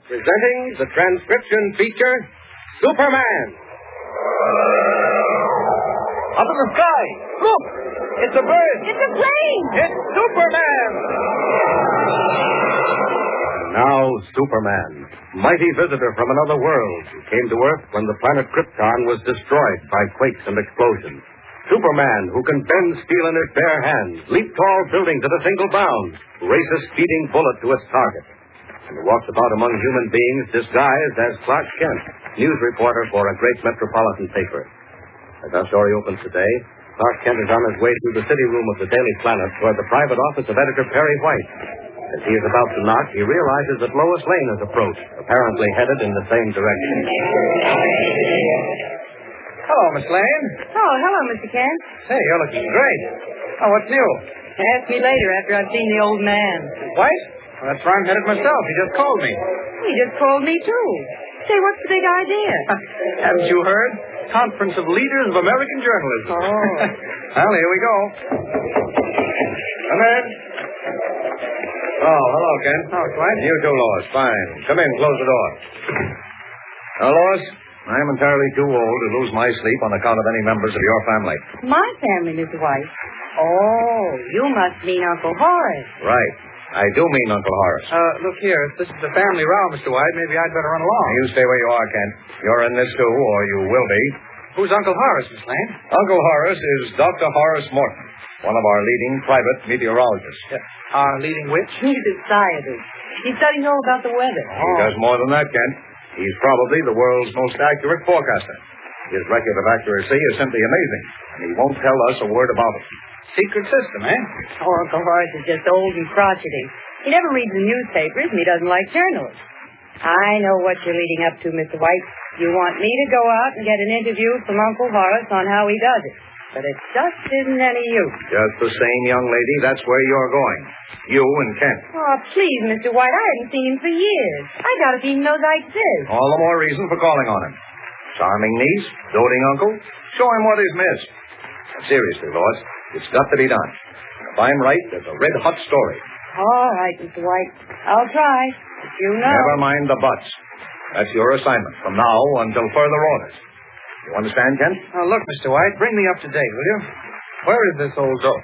presenting the transcription feature, Superman. Up in the sky! Look! It's a bird! It's a plane! It's Superman! Now, Superman, mighty visitor from another world, came to Earth when the planet Krypton was destroyed by quakes and explosions. Superman, who can bend steel in his bare hands, leap tall buildings at a single bound, race a speeding bullet to its target, and walks about among human beings disguised as Clark Kent, news reporter for a great metropolitan paper. As our story opens today, Clark Kent is on his way through the city room of the Daily Planet toward the private office of editor Perry White. As he is about to knock, he realizes that Lois Lane has approached, apparently headed in the same direction. Hello, Miss Lane. Oh, hello, Mr. Kent. Say, you're looking great. Oh, what's new? Ask me later after I've seen the old man. White? Well, that's where I'm headed myself. He just called me. He just called me, too. Say, what's the big idea? Haven't you heard? Conference of Leaders of American Journalism. Oh. Well, here we go. Come in. Oh, hello, Ken. Oh, Dwight. You too, Lois. Fine. Come in. Close the door. Now, Lois, I am entirely too old to lose my sleep on account of any members of your family. My family, Mr. White. Oh, you must mean Uncle Horace. Right. I do mean Uncle Horace. Look here. If this is a family row, Mr. White, maybe I'd better run along. You stay where you are, Kent. You're in this, too, or you will be. Who's Uncle Horace, Miss Lane? Uncle Horace is Dr. Horace Morton, one of our leading private meteorologists. Our leading witch? He's a scientist. He studies all about the weather. He does more than that, Kent. He's probably the world's most accurate forecaster. His record of accuracy is simply amazing, and he won't tell us a word about it. Secret system, eh? Oh, Uncle Horace is just old and crotchety. He never reads the newspapers, and he doesn't like journalists. I know what you're leading up to, Mr. White. You want me to go out and get an interview from Uncle Horace on how he does it. But it just isn't any use. Just the same, young lady, that's where you're going. You and Kent. Oh, please, Mr. White, I haven't seen him for years. I doubt if he even knows I exist. All the more reason for calling on him. Charming niece, doting uncle, show him what he's missed. Now, seriously, Lois, it's got to be done. If I'm right, there's a red-hot story. All right, Mr. White. I'll try. But you know. Never mind the buts. That's your assignment from now until further orders. You understand, Kent? Look, Mr. White, bring me up to date, will you? Where is this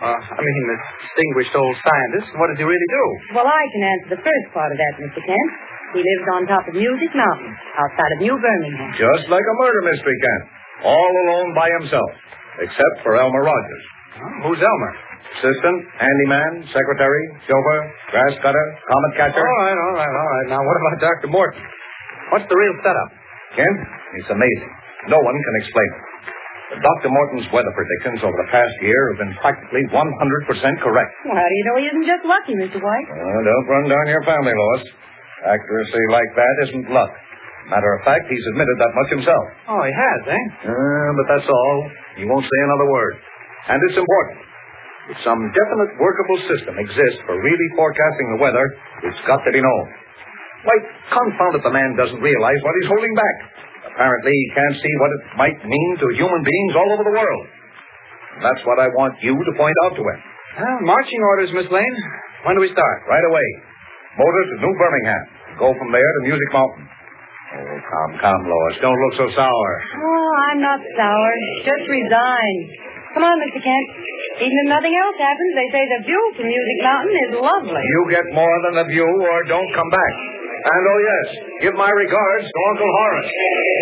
this distinguished old scientist? What does he really do? Well, I can answer the first part of that, Mr. Kent. He lives on top of Music Mountain, outside of New Birmingham. Just like a murder mystery, Kent. All alone by himself, except for Elmer Rogers. Who's Elmer? Assistant, handyman, secretary, chauffeur, grass cutter, comet catcher. All right. Now, what about Dr. Morton? What's the real setup? Kent, it's amazing. No one can explain it. But Dr. Morton's weather predictions over the past year have been practically 100% correct. Well, how do you know he isn't just lucky, Mr. White? Don't run down your family, Lois. Accuracy like that isn't luck. Matter of fact, he's admitted that much himself. Oh, he has, eh? But that's all. He won't say another word. And it's important. If some definite workable system exists for really forecasting the weather, it's got to be known. Why, confound it, the man doesn't realize what he's holding back. Apparently, he can't see what it might mean to human beings all over the world. And that's what I want you to point out to him. Marching orders, Miss Lane. When do we start? Right away. Motor to New Birmingham. Go from there to Music Mountain. Oh, come, Lois. Don't look so sour. Oh, I'm not sour. Just resigned. Come on, Mr. Kent. Even if nothing else happens, they say the view from Music Mountain is lovely. You get more than the view or don't come back. And, oh, yes, give my regards to Uncle Horace.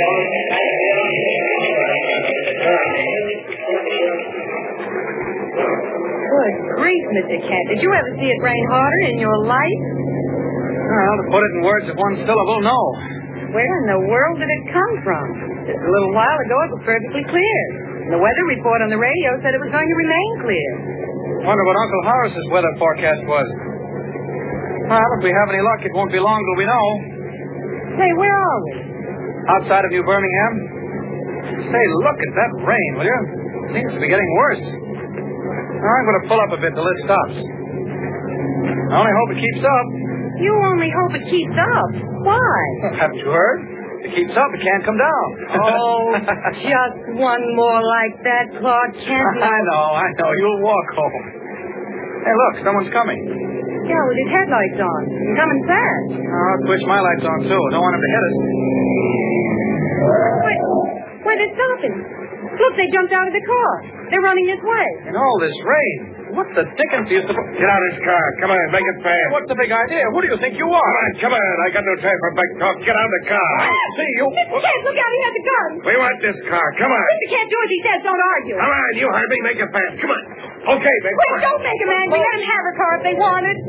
Good grief, Mr. Kent. Did you ever see it rain harder in your life? Well, to put it in words of one syllable, no. Where in the world did it come from? Just a little while ago, it was perfectly clear. And the weather report on the radio said it was going to remain clear. Wonder what Uncle Horace's weather forecast was. Well, if we have any luck, it won't be long till we know. Say, where are we? Outside of New Birmingham. Say, look at that rain, will you? Seems to be getting worse. Now, I'm going to pull up a bit till it stops. I only hope it keeps up. You only hope it keeps up. Why? Haven't you heard? If it keeps up, it can't come down. Oh, just one more like that, Clark Kent. I know. You'll walk home. Hey, look, someone's coming. Yeah, with his headlights on. And coming fast. I'll switch my lights on, too. Don't want him to hit us. Why, they're stopping. Look, they jumped out of the car. They're running this way. In all this rain. What the dickens is the... Get out of this car. Come on, make it fast. What's the big idea? Who do you think you are? Come on. I got no time for back talk. Get out of the car. See, you... Mr. Kent, look out. He has a gun. We want this car. Come on. Mr. Kent, do as he says. Don't argue. Come on, you heard me. Make it fast. Come on. Okay, baby. Wait, don't make him angry. Let him have a car if they want it.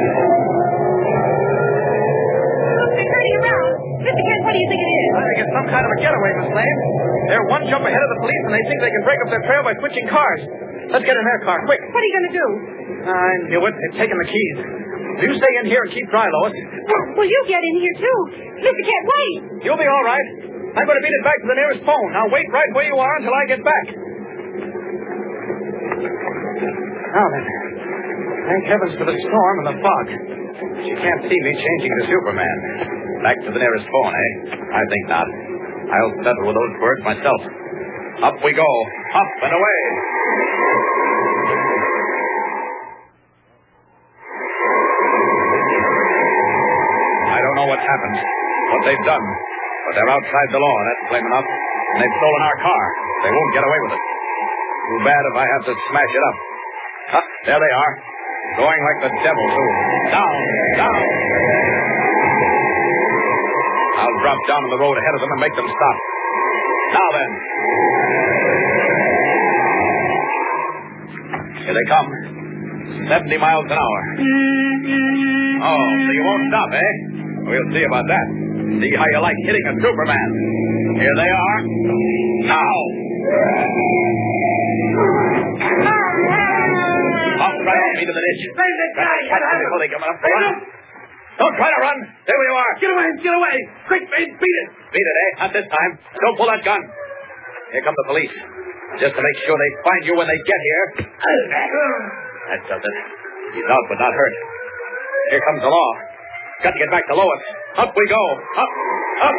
Look, they're turning around. Mr. Kent, what do you think it is? I think it's some kind of a getaway, Miss Lane. They're one jump ahead of the police, and they think they can break up their trail by switching cars. Let's get in their car, quick. What are you going to do? I knew it. They've taken the keys. You stay in here and keep dry, Lois. Well, you get in here, too. Mr. Kent, wait. You'll be all right. I'm going to beat it back to the nearest phone. Now wait right where you are until I get back. Now then. Thank heavens for the storm and the fog. She can't see me changing to Superman. Back to the nearest phone, eh? I think not. I'll settle with those birds myself. Up we go. Up and away. I don't know what's happened, what they've done, but they're outside the law, that's plain enough. And they've stolen our car. They won't get away with it. Too bad if I have to smash it up. Huh, there they are. Going like the devil, too. Down, down. I'll drop down on the road ahead of them and make them stop. Now then. Here they come. 70 miles an hour. Oh, so you won't stop, eh? We'll see about that. See how you like hitting a Superman. Here they are. Now. Off right on me to the ditch. Before they come up. Run. Don't try to run. There you are. Get away. Get away. Quick, mate. Beat it. Beat it, eh? Not this time. Don't pull that gun. Here come the police. Just to make sure they find you when they get here. That does it. He's out but not hurt. Here comes the law. Got to get back to Lois. Up we go. Up, up.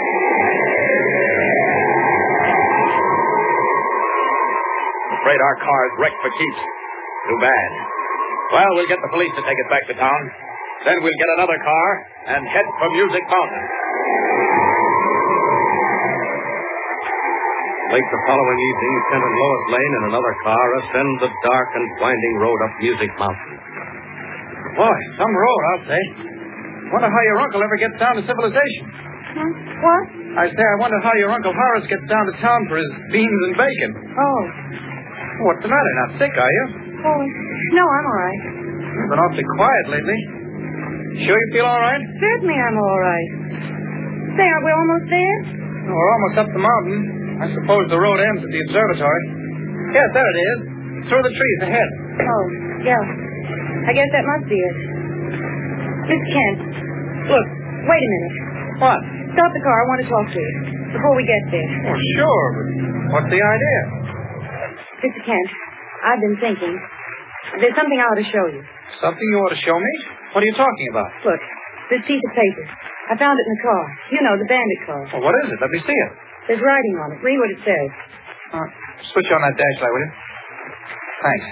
Afraid our car's wrecked for keeps. Too bad. Well, we'll get the police to take it back to town. Then we'll get another car and head for Music Mountain. Late the following evening, Kent and Lois Lane in another car ascend the dark and winding road up Music Mountain. Boy, some road, I'll say. Wonder how your uncle ever gets down to civilization. Huh? What? I say, I wonder how your Uncle Horace gets down to town for his beans and bacon. Oh. What's the matter? Not sick, are you? Oh, no, I'm all right. You've been awfully quiet lately. Sure you feel all right? Certainly I'm all right. Say, are we almost there? Oh, we're almost up the mountain. I suppose the road ends at the observatory. Yes, there it is. Through the trees ahead. Oh, yeah. I guess that must be it. Mr. Kent, look, wait a minute. What? Stop the car. I want to talk to you before we get there. Oh, sure, but what's the idea? Mr. Kent, I've been thinking. There's something I ought to show you. Something you ought to show me? What are you talking about? Look, this piece of paper. I found it in the car. You know, the bandit car. Well, what is it? Let me see it. There's writing on it. Read what it says. Switch on that flashlight, will you? Thanks.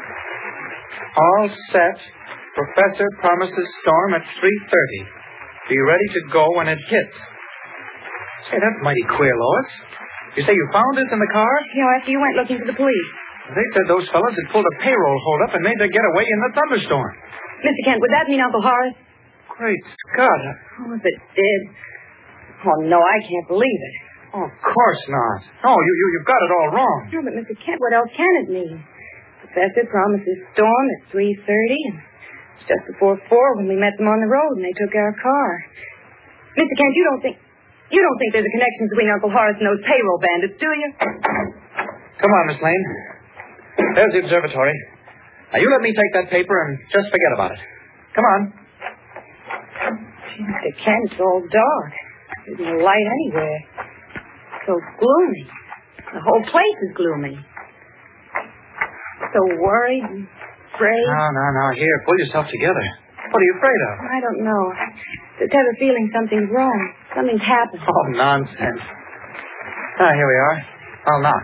All set. Professor promises storm at 3:30. Be ready to go when it hits. Say, that's mighty queer, Lois. You say you found this in the car? You know, after you went looking for the police. They said those fellas had pulled a payroll hold-up and made their getaway in the thunderstorm. Mr. Kent, would that mean Uncle Horace? Great Scott. Oh, if it did. Oh, no, I can't believe it. Oh, of course not. No, you've got it all wrong. No, but Mr. Kent, what else can it mean? Professor promises storm at 3:30, and it's just before 4 when we met them on the road and they took our car. Mr. Kent, you don't think there's a connection between Uncle Horace and those payroll bandits, do you? Come on, Miss Lane. There's the observatory. Now, you let me take that paper and just forget about it. Come on. Gee, Mr. Kent, it's all dark. There's no light anywhere. So gloomy. The whole place is gloomy. So worried and afraid. No. Here, pull yourself together. What are you afraid of? I don't know. Just have a feeling something's wrong. Something's happened. Oh, nonsense. Here we are. I'll knock.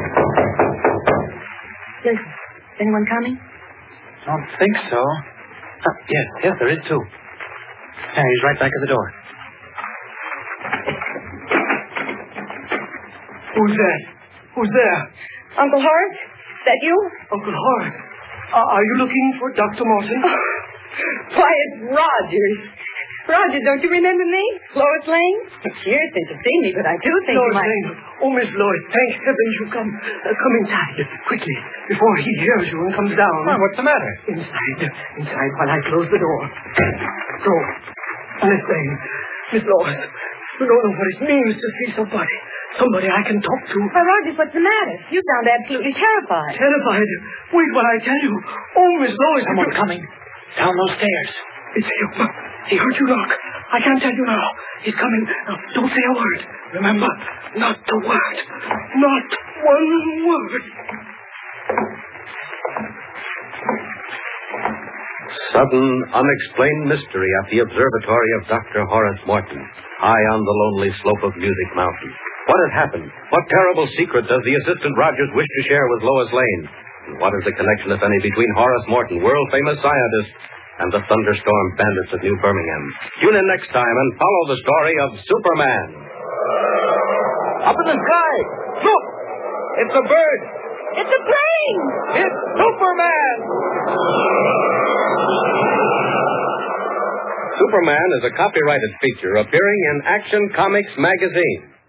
Listen, is anyone coming? Don't think so. Yes, there is, too. Yeah, he's right back at the door. Who's that? Who's there? Uncle Horace? Is that you? Uncle Horace. Are you looking for Dr. Morton? Why, it's Rogers. Rogers, don't you remember me? Lois Lane? It's years since you've seen me, but I do think Lois you might... Lane. Oh, Miss Lois, thank heavens you come. Come inside, quickly, before he hears you and comes down. Well, what's the matter? Inside, while I close the door. So, Miss Lane, Miss Lois, you don't know what it means to see somebody. Somebody I can talk to. Why, Rogers, what's the matter? You sound absolutely terrified. Terrified? Wait while I tell you. Oh, Miss Lois. Someone coming. Down those stairs. It's him. He heard you knock. I can't tell you now. He's coming. Now, don't say a word. Remember, not a word. Not one word. Sudden, unexplained mystery at the observatory of Dr. Horace Morton, high on the lonely slope of Music Mountain. What had happened? What terrible secret does the assistant Rogers wish to share with Lois Lane? And what is the connection, if any, between Horace Morton, world-famous scientist, and the thunderstorm bandits of New Birmingham? Tune in next time and follow the story of Superman. Up in the sky! Look! It's a bird! It's a plane! It's Superman! Superman is a copyrighted feature appearing in Action Comics magazine.